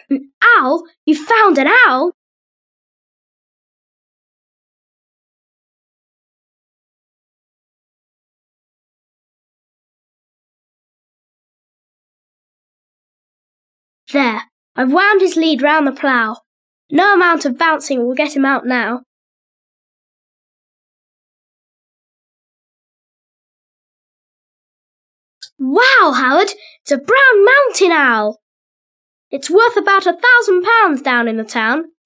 An owl? You found an owl? There, I've wound his lead round the plough. No amount of bouncing will get him out now. Wow, Howard! It's a brown mountain owl! It's worth about £1,000 down in the town.